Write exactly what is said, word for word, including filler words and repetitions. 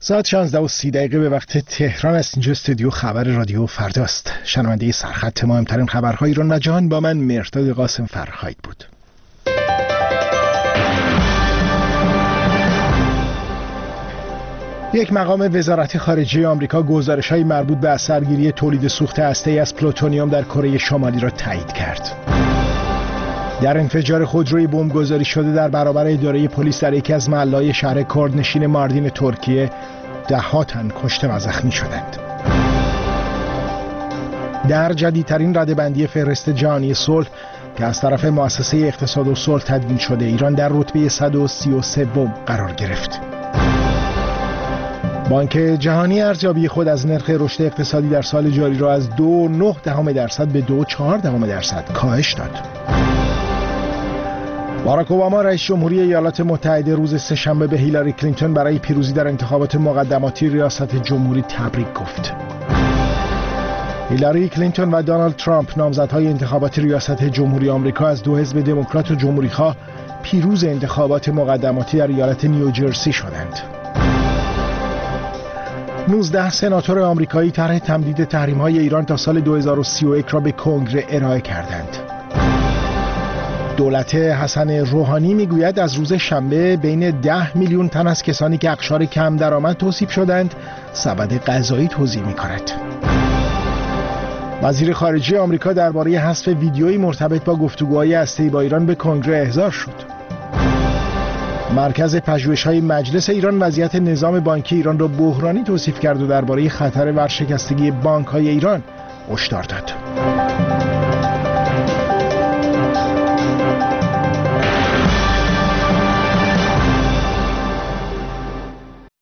ساعت شانزده و سی دقیقه به وقت تهران است. اینجا استودیو خبر رادیو فرداست. شنونده سرخط مهمترین خبرهای ایران و جهان با من مرداد قاسم فرهاد بود. یک مقام وزارت خارجه آمریکا گزارش‌های مربوط به اثرگیری تولید سوخت هسته‌ای از پلوتونیوم در کره شمالی را تایید کرد. در انفجار خودروی بمبگذاری شده در برابر اداره پلیس در یکی از محله‌های شهر کردنشین ماردین ترکیه ده‌ها تن کشته و زخمی شدند. در جدیدترین رده‌بندی فهرست جهانی صلح که از طرف مؤسسه اقتصاد و صلح تدوین شده، ایران در رتبه صد و سی و سه قرار گرفت. بانک جهانی ارزیابی خود از نرخ رشد اقتصادی در سال جاری را از دو و نه دهم درصد به دو و چهار دهم درصد کاهش داد. باراک اوباما رئیس جمهوری ایالات متحده روز سه‌شنبه به هیلاری کلینتون برای پیروزی در انتخابات مقدماتی ریاست جمهوری تبریک گفت. هیلاری کلینتون و دونالد ترامپ نامزدهای انتخابات ریاست جمهوری آمریکا از دو حزب دموکرات و جمهوری‌خواه پیروز انتخابات مقدماتی در ایالت نیوجرسی شدند. نوزده سناتور آمریکایی طرح تمدید تحریم‌های ایران تا سال دو هزار و سی و یک را به کنگره ارائه کردند. دولت حسن روحانی میگوید از روز شنبه بین ده میلیون تن از کسانی که اقشار کم درآمد توصیف شدند سبد غذایی توزیع می‌کند. وزیر خارجه آمریکا درباره حذف ویدیویی مرتبط با گفتگوهای هسته‌ای با ایران به کنگره احضار شد. مرکز پژوهش‌های مجلس ایران وضعیت نظام بانکی ایران را بحرانی توصیف کرد و درباره خطر ورشکستگی بانک‌های ایران هشدار داد.